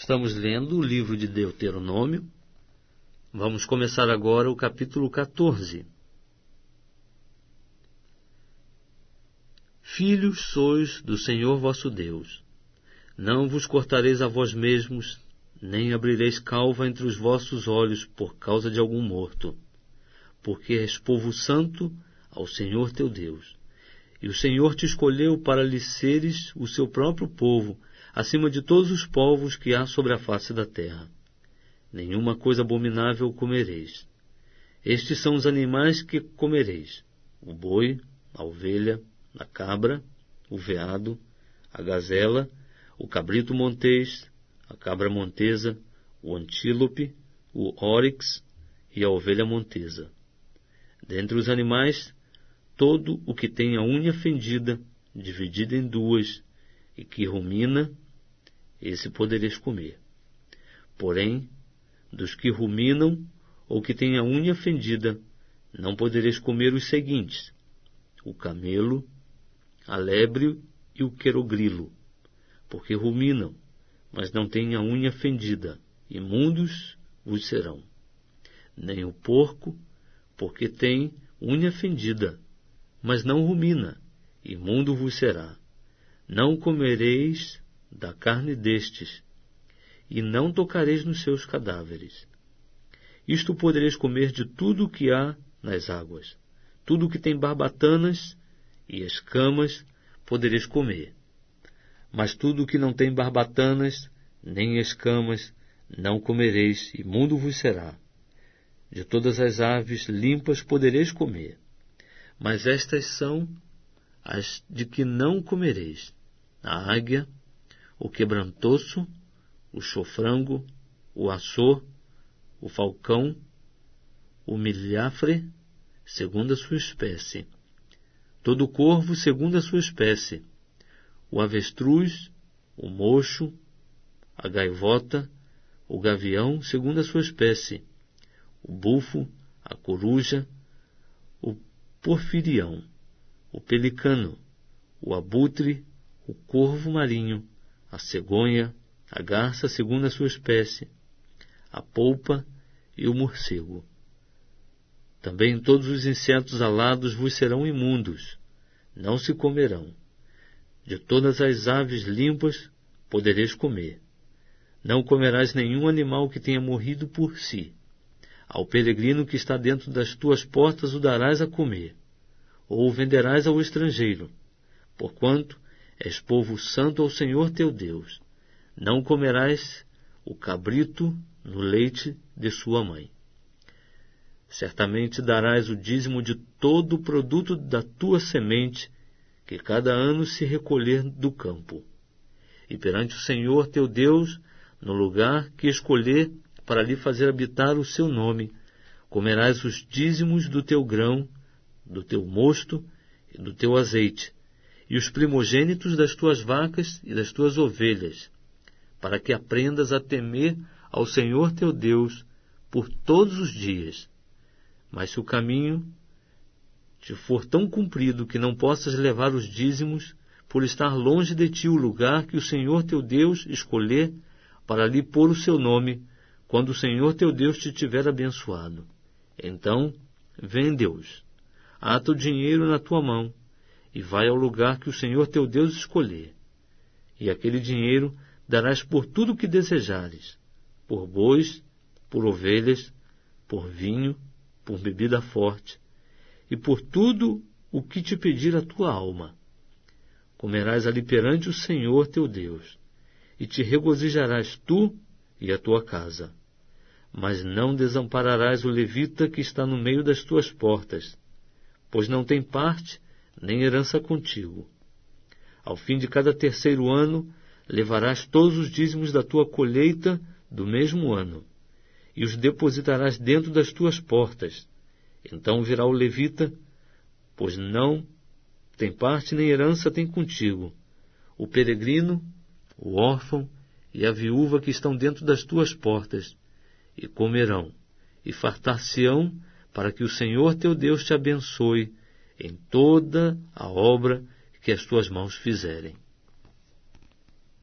Estamos lendo o livro de Deuteronômio. Vamos começar agora o capítulo 14. Filhos sois do Senhor vosso Deus. Não vos cortareis a vós mesmos, nem abrireis calva entre os vossos olhos por causa de algum morto, porque és povo santo ao Senhor teu Deus. E o Senhor te escolheu para lhe seres o seu próprio povo, acima de todos os povos que há sobre a face da terra. Nenhuma coisa abominável comereis. Estes são os animais que comereis: o boi, a ovelha, a cabra, o veado, a gazela, o cabrito montês, a cabra montesa, o antílope, o óryx e a ovelha montesa. Dentre os animais, todo o que tem a unha fendida, dividida em duas, e que rumina, esse podereis comer. Porém, dos que ruminam ou que têm a unha fendida, não podereis comer os seguintes: o camelo, a lebre e o querogrilo, porque ruminam, mas não têm a unha fendida, imundos vos serão. Nem o porco, porque tem unha fendida, mas não rumina, imundo vos será. Não comereis da carne destes, e não tocareis nos seus cadáveres. Isto podereis comer de tudo o que há nas águas. Tudo o que tem barbatanas e escamas podereis comer. Mas tudo o que não tem barbatanas nem escamas não comereis, imundo vos será. De todas as aves limpas podereis comer, mas estas são as de que não comereis: a águia, o quebrantoço, o chofrango, o açor, o falcão, o milhafre, segundo a sua espécie, todo corvo segundo a sua espécie, o avestruz, o mocho, a gaivota, o gavião segundo a sua espécie, o bufo, a coruja, o porfirião, o pelicano, o abutre, o corvo marinho, a cegonha, a garça segundo a sua espécie, a polpa e o morcego. Também todos os insetos alados vos serão imundos, não se comerão. De todas as aves limpas podereis comer. Não comerás nenhum animal que tenha morrido por si. Ao peregrino que está dentro das tuas portas o darás a comer, ou o venderás ao estrangeiro, porquanto és povo santo ao Senhor teu Deus. Não comerás o cabrito no leite de sua mãe. Certamente darás o dízimo de todo o produto da tua semente, que cada ano se recolher do campo. E perante o Senhor teu Deus, no lugar que escolher para lhe fazer habitar o seu nome, comerás os dízimos do teu grão, do teu mosto e do teu azeite, e os primogênitos das tuas vacas e das tuas ovelhas, para que aprendas a temer ao Senhor teu Deus por todos os dias. Mas se o caminho te for tão comprido que não possas levar os dízimos, por estar longe de ti o lugar que o Senhor teu Deus escolher para lhe pôr o seu nome, quando o Senhor teu Deus te tiver abençoado, então vende-os, ata o dinheiro na tua mão, e vai ao lugar que o Senhor teu Deus escolher. E aquele dinheiro darás por tudo o que desejares, por bois, por ovelhas, por vinho, por bebida forte, e por tudo o que te pedir a tua alma. Comerás ali perante o Senhor teu Deus, e te regozijarás tu e a tua casa. Mas não desampararás o levita que está no meio das tuas portas, pois não tem parte nem herança contigo. Ao fim de cada terceiro ano, levarás todos os dízimos da tua colheita do mesmo ano, e os depositarás dentro das tuas portas. Então virá o levita, pois não tem parte nem herança tem contigo, o peregrino, o órfão e a viúva que estão dentro das tuas portas, e comerão, e fartar-se-ão, para que o Senhor teu Deus te abençoe em toda a obra que as tuas mãos fizerem.